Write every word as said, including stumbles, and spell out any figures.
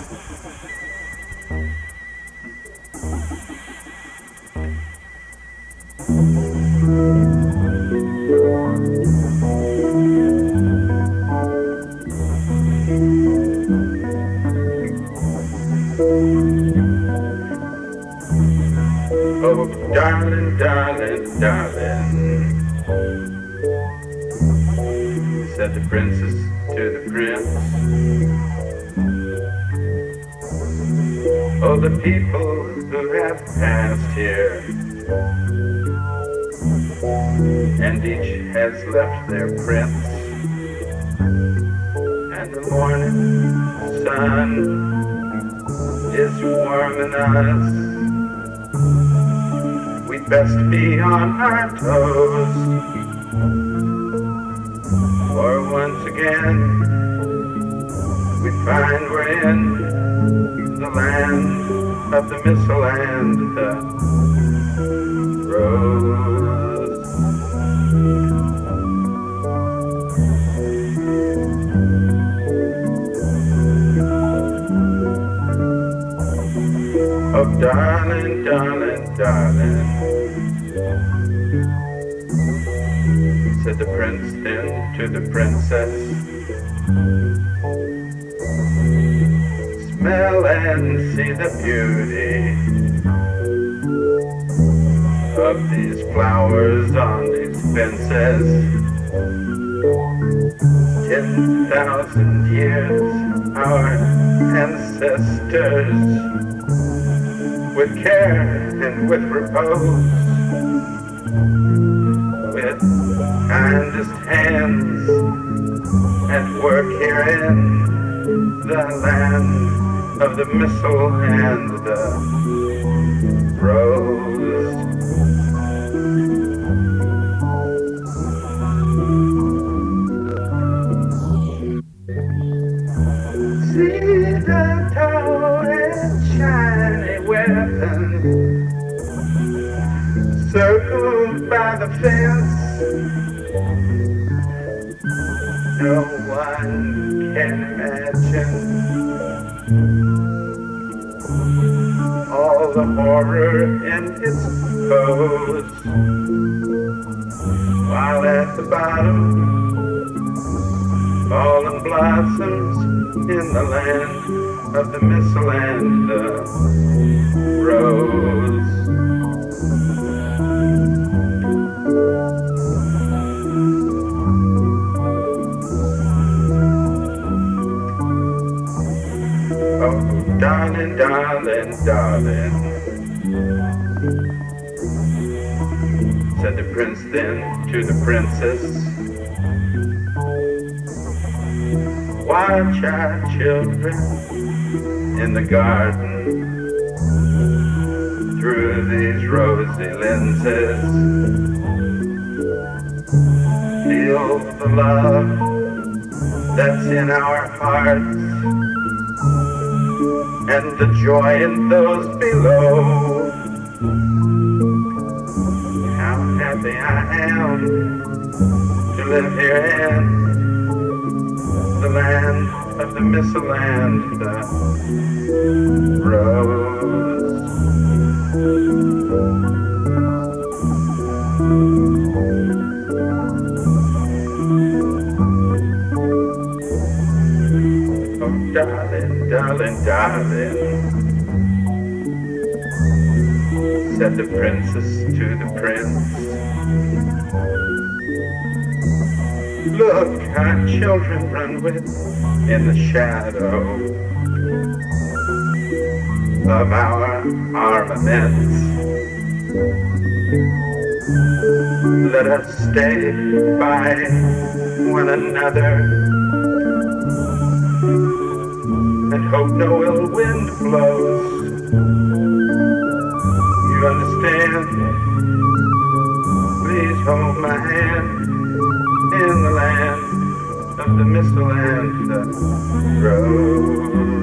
Oh, darling, darling, darling, said the princess to the prince. Oh, the people who have passed here, and each has left their prince. And the morning sun is warming us. We'd best be on our toes, for once again we find we're in the land of the missile and the rose. Oh, darling, darling, darling, said the prince then to the princess. Smell and see the beauty of these flowers on these fences. Ten thousand years our ancestors, with care and with repose, with kindest hands at work here in the land of the missile and the rose. See the tall and shiny weapon circled by the fence. No one can imagine all the horror in its pose, while at the bottom fallen blossoms in the land of the missile and the rose. Oh, darling, darling, darling, said the prince then to the princess. Watch our children in the garden through these rosy lenses. Feel the love that's in our hearts and the joy in those below. How happy I am to live here in the land of the missile and the rose. Oh, darling, darling, darling, said the princess to the prince. Look, our children run with in the shadow of our armaments. Let us stay by one another and hope no ill wind blows. You understand? Please hold my hand in the land of the missile and the rose.